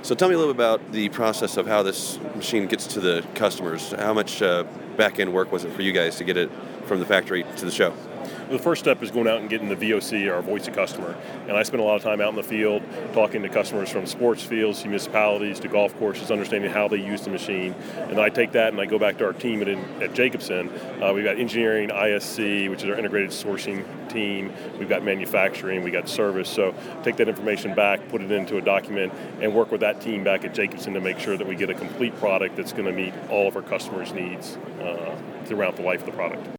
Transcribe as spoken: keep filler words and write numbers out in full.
So tell me a little bit about the process of how this machine gets to the customers. How much uh, back-end work was it for you guys to get it from the factory to the show? The first step is going out and getting the V O C, our voice of customer. And I spend a lot of time out in the field talking to customers from sports fields, municipalities, to golf courses, understanding how they use the machine. And then I take that and I go back to our team at, at Jacobson. Uh, we've got engineering, I S C, which is our integrated sourcing team. We've got manufacturing, we got service. So take that information back, put it into a document, and work with that team back at Jacobson to make sure that we get a complete product that's going to meet all of our customers' needs uh, throughout the life of the product.